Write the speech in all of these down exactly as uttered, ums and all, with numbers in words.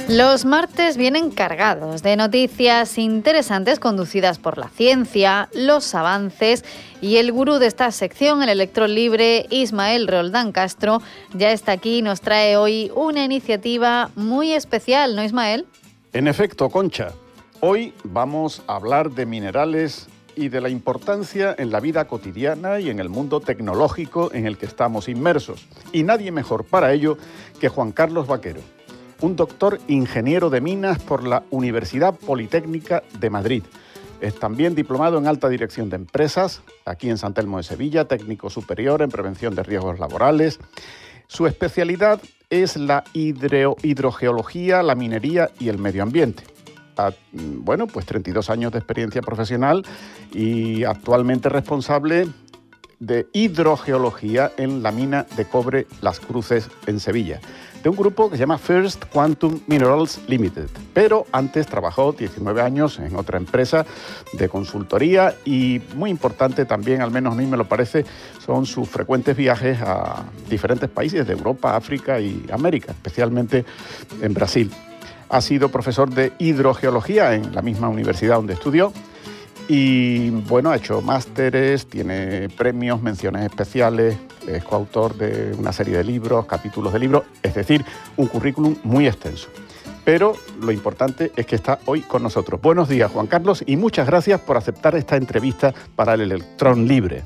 Los martes vienen cargados de noticias interesantes conducidas por la ciencia, los avances y el gurú de esta sección, el electrón libre, Ismael Roldán Castro, ya está aquí y nos trae hoy una iniciativa muy especial, ¿no, Ismael? En efecto, Concha, hoy vamos a hablar de minerales y de la importancia en la vida cotidiana y en el mundo tecnológico en el que estamos inmersos. Y nadie mejor para ello que Juan Carlos Vaquero, un doctor ingeniero de minas por la Universidad Politécnica de Madrid. Es también diplomado en alta dirección de empresas, aquí en San Telmo de Sevilla, técnico superior en prevención de riesgos laborales. Su especialidad es la hidro, hidrogeología, la minería y el medio ambiente. A, bueno, pues treinta y dos años de experiencia profesional y actualmente responsable de hidrogeología en la mina de cobre Las Cruces en Sevilla, de un grupo que se llama First Quantum Minerals Limited. Pero antes trabajó diecinueve años en otra empresa de consultoría y muy importante también, al menos a mí me lo parece, son sus frecuentes viajes a diferentes países de Europa, África y América, especialmente en Brasil. Ha sido profesor de hidrogeología en la misma universidad donde estudió y, bueno, ha hecho másteres, tiene premios, menciones especiales, es coautor de una serie de libros, capítulos de libros, es decir, un currículum muy extenso. Pero lo importante es que está hoy con nosotros. Buenos días, Juan Carlos, y muchas gracias por aceptar esta entrevista para el Electrón Libre.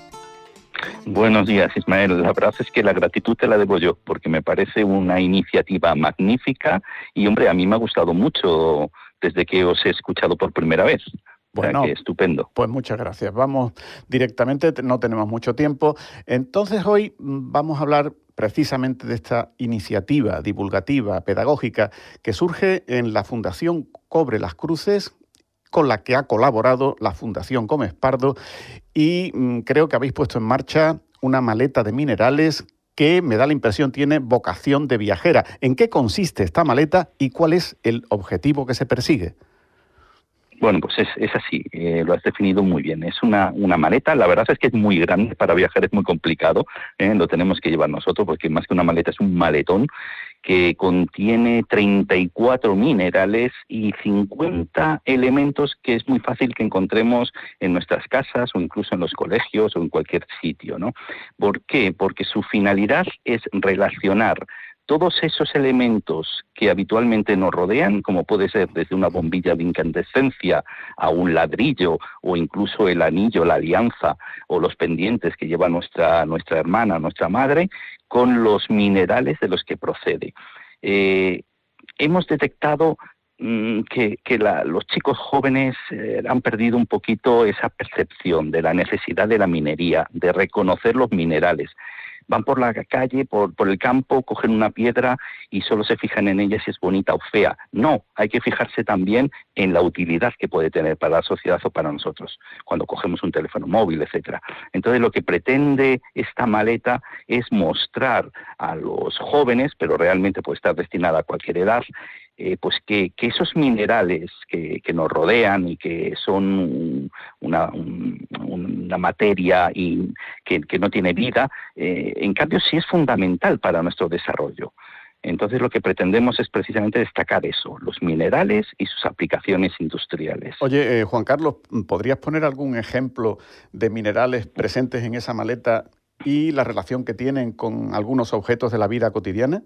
Buenos días, Ismael. La verdad es que la gratitud te la debo yo, porque me parece una iniciativa magnífica y, hombre, a mí me ha gustado mucho desde que os he escuchado por primera vez. Bueno, o sea, que estupendo. Pues muchas gracias. Vamos directamente, no tenemos mucho tiempo. Entonces hoy vamos a hablar precisamente de esta iniciativa divulgativa, pedagógica, que surge en la Fundación Cobre Las Cruces, con la que ha colaborado la Fundación Gómez Pardo, y mmm, creo que habéis puesto en marcha una maleta de minerales que, me da la impresión, tiene vocación de viajera. ¿En qué consiste esta maleta y cuál es el objetivo que se persigue? Bueno, pues es, es así, eh, lo has definido muy bien. Es una, una maleta, la verdad es que es muy grande, para viajar es muy complicado, eh, lo tenemos que llevar nosotros, porque más que una maleta es un maletón que contiene treinta y cuatro minerales y cincuenta elementos que es muy fácil que encontremos en nuestras casas o incluso en los colegios o en cualquier sitio, ¿no? ¿Por qué? Porque su finalidad es relacionar todos esos elementos que habitualmente nos rodean, como puede ser desde una bombilla de incandescencia a un ladrillo, o incluso el anillo, la alianza, o los pendientes que lleva nuestra, nuestra hermana, nuestra madre, con los minerales de los que procede. Eh, hemos detectado mmm, que, que la, los chicos jóvenes eh, han perdido un poquito esa percepción de la necesidad de la minería, de reconocer los minerales. Van por la calle, por, por el campo, cogen una piedra y solo se fijan en ella si es bonita o fea. No, hay que fijarse también en la utilidad que puede tener para la sociedad o para nosotros, cuando cogemos un teléfono móvil, etcétera. Entonces, lo que pretende esta maleta es mostrar a los jóvenes, pero realmente puede estar destinada a cualquier edad, Eh, pues que, que esos minerales que, que nos rodean y que son una, un, una materia y que, que no tiene vida, eh, en cambio sí es fundamental para nuestro desarrollo. Entonces lo que pretendemos es precisamente destacar eso, los minerales y sus aplicaciones industriales. Oye, eh, Juan Carlos, ¿podrías poner algún ejemplo de minerales presentes en esa maleta y la relación que tienen con algunos objetos de la vida cotidiana?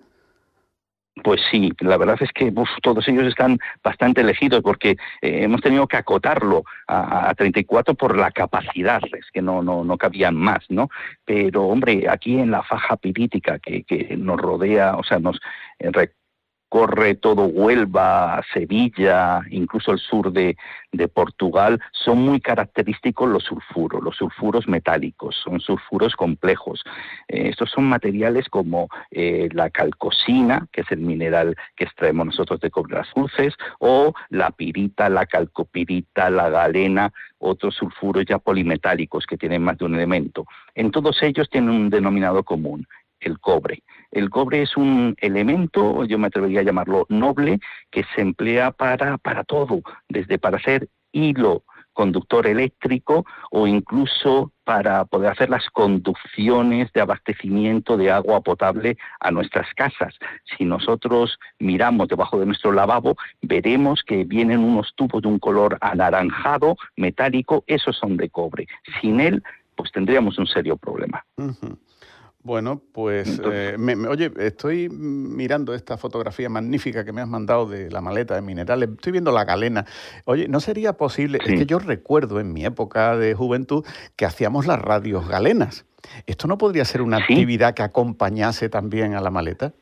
Pues sí, la verdad es que uf, todos ellos están bastante elegidos porque eh, hemos tenido que acotarlo a, a treinta y cuatro por la capacidad, es que no, no, no cabían más, ¿no? Pero, hombre, aquí en la faja pirítica que, que nos rodea, o sea, nos eh, corre todo Huelva, Sevilla, incluso el sur de, de Portugal, son muy característicos los sulfuros, los sulfuros metálicos, son sulfuros complejos. Eh, estos son materiales como eh, la calcosina, que es el mineral que extraemos nosotros de Cobre Las Cruces, o la pirita, la calcopirita, la galena, otros sulfuros ya polimetálicos que tienen más de un elemento. En todos ellos tienen un denominador común, el cobre. El cobre es un elemento, yo me atrevería a llamarlo noble, que se emplea para, para todo, desde para hacer hilo conductor eléctrico o incluso para poder hacer las conducciones de abastecimiento de agua potable a nuestras casas. Si nosotros miramos debajo de nuestro lavabo, veremos que vienen unos tubos de un color anaranjado, metálico, esos son de cobre. Sin él, pues tendríamos un serio problema. Uh-huh. Bueno, pues, eh, me, me, oye, estoy mirando esta fotografía magnífica que me has mandado de la maleta de minerales, estoy viendo la galena. Oye, ¿no sería posible? Sí. Es que yo recuerdo en mi época de juventud que hacíamos las radios galenas. ¿Esto no podría ser una ¿Sí? actividad que acompañase también a la maleta?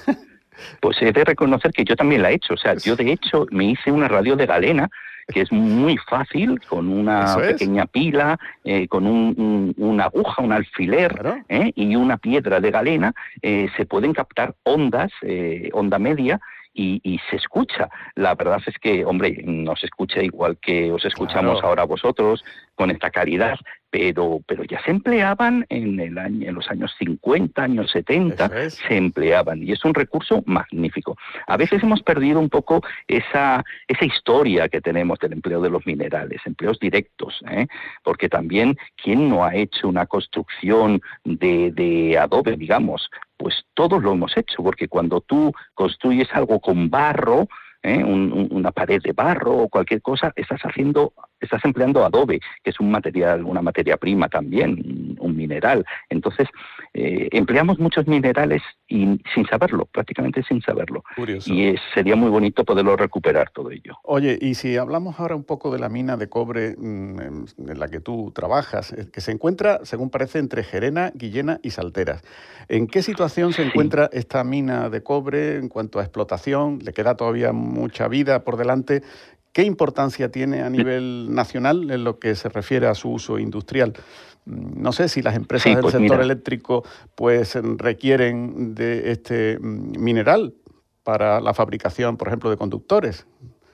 Pues he de reconocer que yo también la he hecho. O sea, yo de hecho me hice una radio de galena, que es muy fácil, con una pequeña pila, eh, con un, un, una aguja, un alfiler, claro. eh, y una piedra de galena, eh, se pueden captar ondas, eh, onda media, y, y se escucha. La verdad es que, hombre, no se escucha igual que os escuchamos claro. ahora vosotros, con esta calidad, pero pero ya se empleaban en el año, en los años cincuenta, años setenta, es. se empleaban, y es un recurso magnífico. A veces hemos perdido un poco esa esa historia que tenemos del empleo de los minerales, empleos directos, ¿eh? Porque también, ¿quién no ha hecho una construcción de, de adobe, digamos? Pues todos lo hemos hecho, porque cuando tú construyes algo con barro, ¿Eh? Un, un, una pared de barro o cualquier cosa, estás haciendo, estás empleando adobe, que es un material, una materia prima también, un mineral. Entonces, eh, empleamos muchos minerales y sin saberlo, prácticamente sin saberlo. Curioso. Y es, sería muy bonito poderlo recuperar todo ello. Oye, y si hablamos ahora un poco de la mina de cobre mmm, en la que tú trabajas, que se encuentra, según parece, entre Gerena, Guillena y Salteras. ¿En qué situación se sí. encuentra esta mina de cobre en cuanto a explotación? ¿Le queda todavía mucha vida por delante? ¿Qué importancia tiene a nivel nacional en lo que se refiere a su uso industrial? No sé si las empresas sí, pues del sector mira. eléctrico pues requieren de este mineral para la fabricación, por ejemplo, de conductores.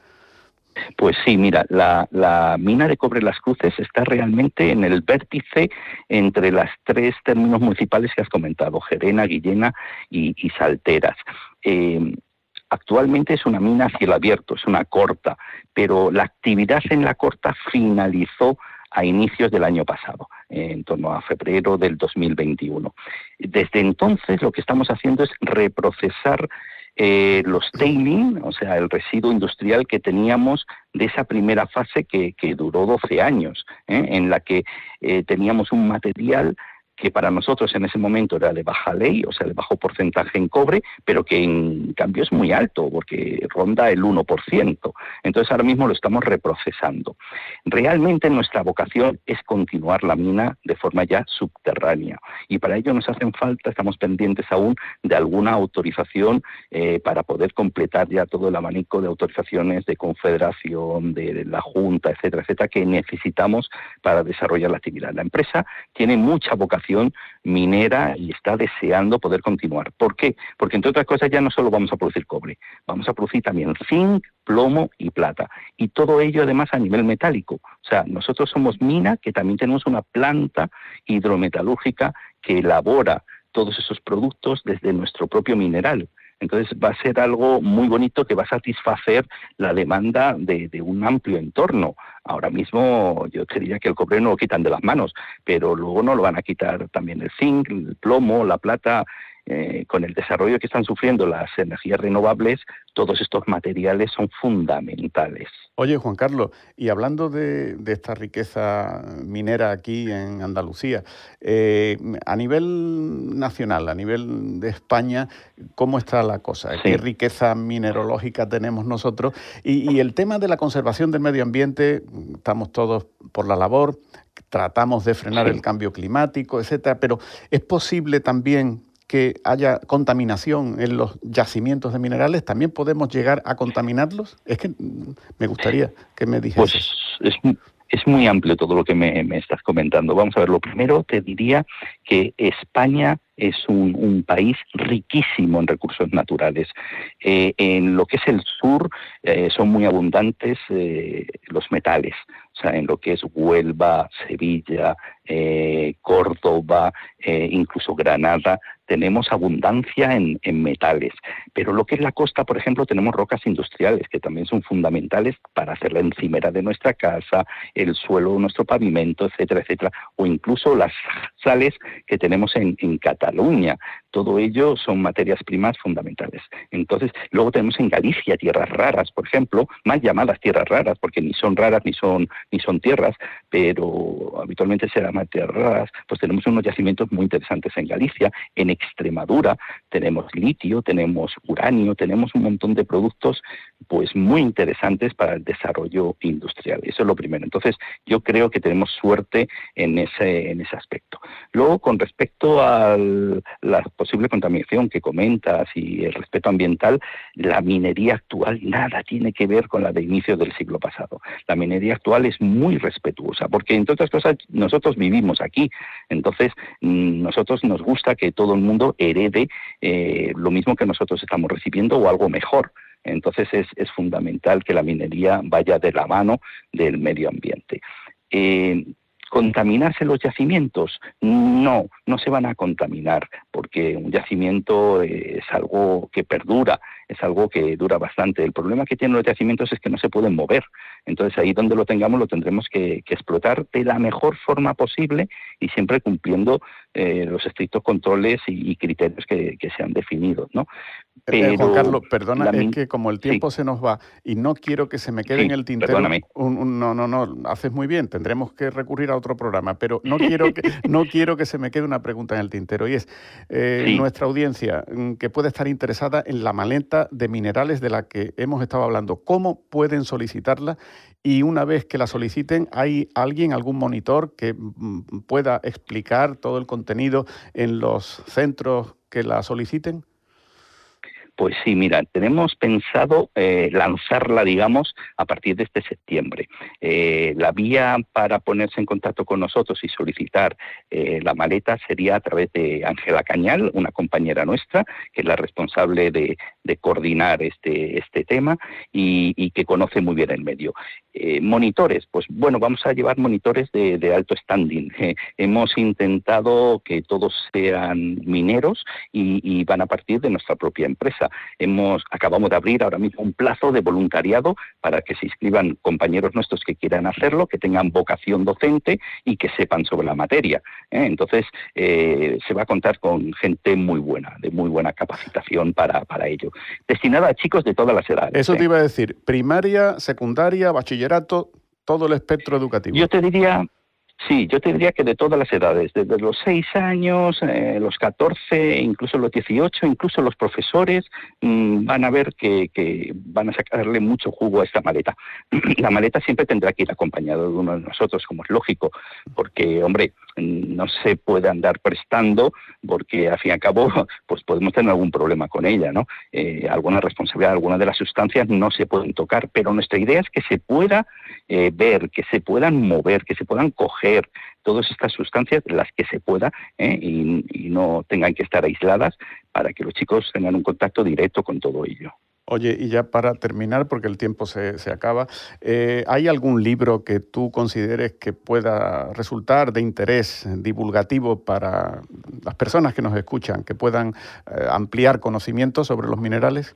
Pues sí, mira, la, la mina de cobre Las Cruces está realmente en el vértice entre las tres términos municipales que has comentado, Gerena, Guillena y, y Salteras. Eh, Actualmente es una mina a cielo abierto, es una corta, pero la actividad en la corta finalizó a inicios del año pasado, en torno a febrero del dos mil veintiuno. Desde entonces lo que estamos haciendo es reprocesar eh, los tailing, o sea, el residuo industrial que teníamos de esa primera fase que, que duró doce años, ¿eh? en la que eh, teníamos un material que para nosotros en ese momento era de baja ley, o sea, de bajo porcentaje en cobre, pero que en cambio es muy alto, porque ronda el uno por ciento. Entonces ahora mismo lo estamos reprocesando. Realmente nuestra vocación es continuar la mina de forma ya subterránea, y para ello nos hacen falta, estamos pendientes aún de alguna autorización eh, para poder completar ya todo el abanico de autorizaciones de confederación, de la Junta, etcétera, etcétera, que necesitamos para desarrollar la actividad. La empresa tiene mucha vocación minera y está deseando poder continuar. ¿Por qué? Porque entre otras cosas ya no solo vamos a producir cobre, vamos a producir también zinc, plomo y plata. Y todo ello además a nivel metálico. O sea, nosotros somos mina, que también tenemos una planta hidrometalúrgica que elabora todos esos productos desde nuestro propio mineral. Entonces va a ser algo muy bonito que va a satisfacer la demanda de, de un amplio entorno. Ahora mismo yo te diría que el cobre no lo quitan de las manos, pero luego no lo van a quitar también el zinc, el plomo, la plata. Eh, con el desarrollo que están sufriendo las energías renovables, todos estos materiales son fundamentales. Oye, Juan Carlos, y hablando de, de esta riqueza minera aquí en Andalucía, eh, a nivel nacional, a nivel de España, ¿cómo está la cosa? Sí. ¿Qué riqueza mineralógica tenemos nosotros? Y, y el tema de la conservación del medio ambiente, estamos todos por la labor, tratamos de frenar sí. el cambio climático, etcétera, pero ¿es posible también que haya contaminación en los yacimientos de minerales? ¿También podemos llegar a contaminarlos? Es que me gustaría que me dijeses. Pues es, es muy amplio todo lo que me, me estás comentando. Vamos a ver, lo primero te diría que España es un, un país riquísimo en recursos naturales. Eh, en lo que es el sur eh, son muy abundantes eh, los metales. O sea, en lo que es Huelva, Sevilla, eh, Córdoba, eh, incluso Granada, tenemos abundancia en, en metales. Pero lo que es la costa, por ejemplo, tenemos rocas industriales que también son fundamentales para hacer la encimera de nuestra casa, el suelo de nuestro pavimento, etcétera, etcétera. O incluso las sales que tenemos en, en Cataluña. Todo ello son materias primas fundamentales. Entonces, luego tenemos en Galicia tierras raras, por ejemplo, más llamadas tierras raras, porque ni son raras ni son ni son tierras, pero habitualmente se llaman tierras raras. Pues tenemos unos yacimientos muy interesantes en Galicia. En Extremadura tenemos litio, tenemos uranio, tenemos un montón de productos pues muy interesantes para el desarrollo industrial. Eso es lo primero. Entonces, yo creo que tenemos suerte en ese en ese aspecto. Luego, con respecto a la posible contaminación que comentas y el respeto ambiental, la minería actual nada tiene que ver con la de inicio del siglo pasado. La minería actual es muy respetuosa, porque entre otras cosas nosotros vivimos aquí, entonces nosotros nos gusta que todo el mundo herede eh, lo mismo que nosotros estamos recibiendo o algo mejor. Entonces es, es fundamental que la minería vaya de la mano del medio ambiente. Eh, ¿Contaminarse los yacimientos? No, no se van a contaminar, porque un yacimiento es algo que perdura, es algo que dura bastante. El problema que tienen los yacimientos es que no se pueden mover. Entonces ahí donde lo tengamos lo tendremos que, que explotar de la mejor forma posible y siempre cumpliendo eh, los estrictos controles y, y criterios que, que se han definido, ¿no? Pero, Juan Carlos, perdona, min... es que como el tiempo sí. se nos va y no quiero que se me quede sí, en el tintero. Un, un, no, no, no, haces muy bien, tendremos que recurrir a otro programa, pero no quiero que, no quiero que se me quede una pregunta en el tintero y es eh, sí. nuestra audiencia que puede estar interesada en la maleta de minerales de la que hemos estado hablando. ¿Cómo pueden solicitarla? Y una vez que la soliciten, ¿hay alguien, algún monitor que mm, pueda explicar todo el contenido en los centros que la soliciten? Pues sí, mira, tenemos pensado eh, lanzarla, digamos, a partir de este septiembre. Eh, la vía para ponerse en contacto con nosotros y solicitar eh, la maleta sería a través de Ángela Cañal, una compañera nuestra, que es la responsable de, de coordinar este, este tema y, y que conoce muy bien el medio. Eh, monitores, pues bueno, vamos a llevar monitores de, de alto standing. Eh, hemos intentado que todos sean mineros y, y van a partir de nuestra propia empresa. Hemos acabamos de abrir ahora mismo un plazo de voluntariado para que se inscriban compañeros nuestros que quieran hacerlo, que tengan vocación docente y que sepan sobre la materia. ¿eh? Entonces, eh, se va a contar con gente muy buena, de muy buena capacitación para, para ello. Destinada a chicos de todas las edades. Eso te ¿eh? iba a decir, primaria, secundaria, bachillerato, todo el espectro educativo. Yo te diría... Sí, yo te diría que de todas las edades, desde los seis años, eh, los catorce, incluso los dieciocho, incluso los profesores mmm, van a ver que, que van a sacarle mucho jugo a esta maleta. La maleta siempre tendrá que ir acompañado de uno de nosotros, como es lógico, porque, hombre, no se puede andar prestando, porque al fin y al cabo pues podemos tener algún problema con ella, ¿no? Eh, alguna responsabilidad, algunas de las sustancias no se pueden tocar, pero nuestra idea es que se pueda eh, ver, que se puedan mover, que se puedan coger todas estas sustancias, las que se pueda, ¿eh? y, y no tengan que estar aisladas para que los chicos tengan un contacto directo con todo ello. Oye, y ya para terminar, porque el tiempo se, se acaba, eh, ¿hay algún libro que tú consideres que pueda resultar de interés divulgativo para las personas que nos escuchan, que puedan eh, ampliar conocimientos sobre los minerales?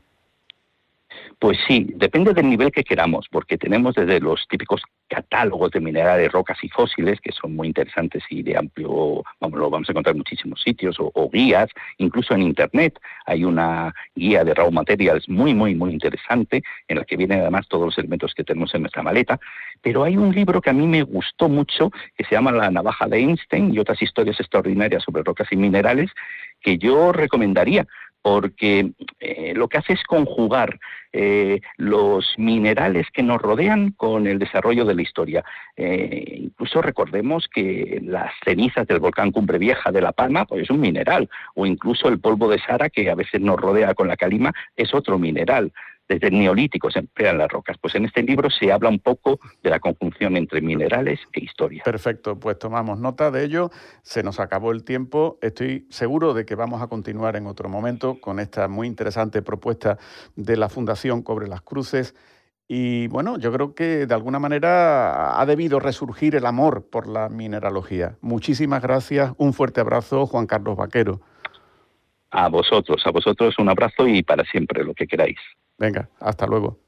Pues sí, depende del nivel que queramos, porque tenemos desde los típicos catálogos de minerales, rocas y fósiles, que son muy interesantes y de amplio, vamos, lo vamos a encontrar en muchísimos sitios, o, o guías, incluso en Internet hay una guía de raw materials muy, muy, muy interesante, en la que vienen además todos los elementos que tenemos en nuestra maleta, pero hay un libro que a mí me gustó mucho, que se llama La navaja de Einstein y otras historias extraordinarias sobre rocas y minerales, que yo recomendaría, porque eh, lo que hace es conjugar eh, los minerales que nos rodean con el desarrollo de la historia. Eh, incluso recordemos que las cenizas del volcán Cumbre Vieja de La Palma pues es un mineral, o incluso el polvo de Sahara que a veces nos rodea con la calima es otro mineral. desde el Neolítico se emplean las rocas. Pues en este libro se habla un poco de la conjunción entre minerales e historia. Perfecto, pues tomamos nota de ello. Se nos acabó el tiempo. Estoy seguro de que vamos a continuar en otro momento con esta muy interesante propuesta de la Fundación Cobre las Cruces. Y bueno, yo creo que de alguna manera ha debido resurgir el amor por la mineralogía. Muchísimas gracias, un fuerte abrazo, Juan Carlos Vaquero. A vosotros, a vosotros un abrazo y para siempre, lo que queráis. Venga, hasta luego.